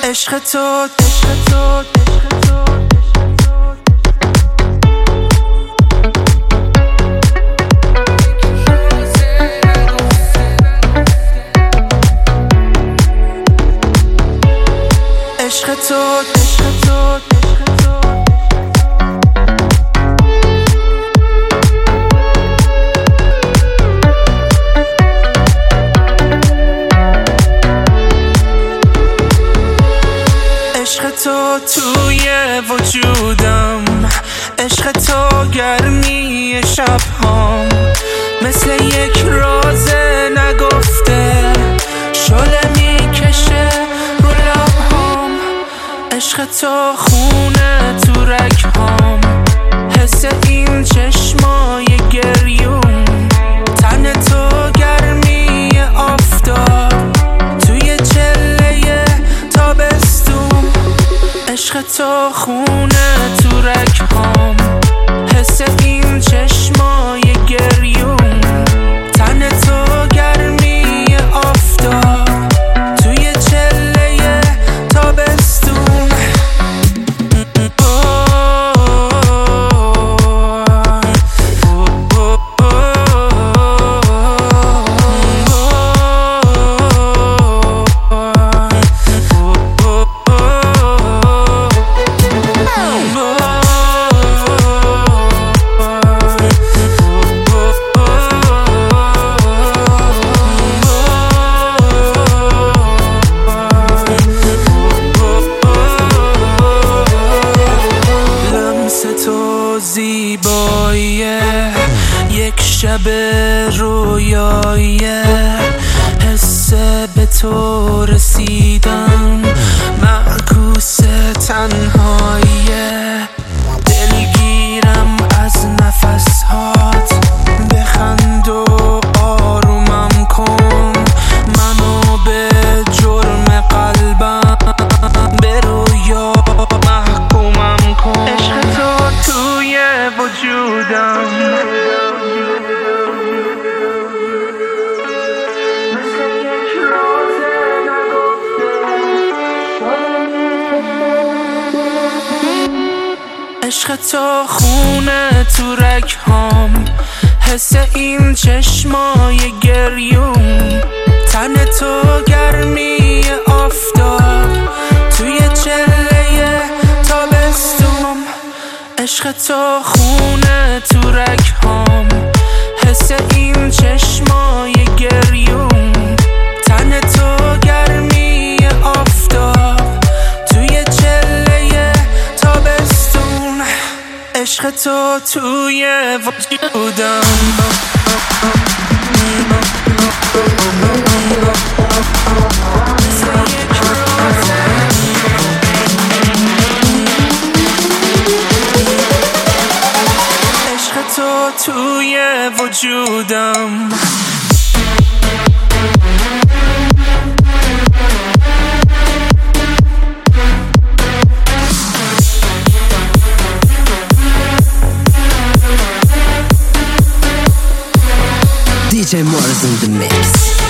عشق تو عشق تو عشق تو عشق تو عشق تو توی وجودم، عشق تو گرمی شبهام، مثل یک راز نگفته شعله میکشه رو لبهام. عشق تو خونه تو رگهام، حس این چشمای گریون، تن تو گرمی آفتاب توی چله تابستون. عشق تو خونه تو رگهام، حس این چشمای گریون، تن تو گرمی آفتاب توی چله تابستون. زیباییه یک شب رویاییه، حس به تو رسیدن معکوس تنهاییه. دلگیرم از نفسهات، بخند و آرومم کن منو، به جرم قلبم به رویا محکومم کن. عشق تو توی وجودم، عشق تو خونه تو رگهام، حس این چشمای گریون، تن تو گرمی آفتاب توی چله تابستون. عشق تو خونه تو رگهام، حس این چشمای گریون، تن تو گرمی آفتاب توی چله تابستون. عشق تو توی وجودم، عشق تو توی وجودم. DJ Mars in the mix.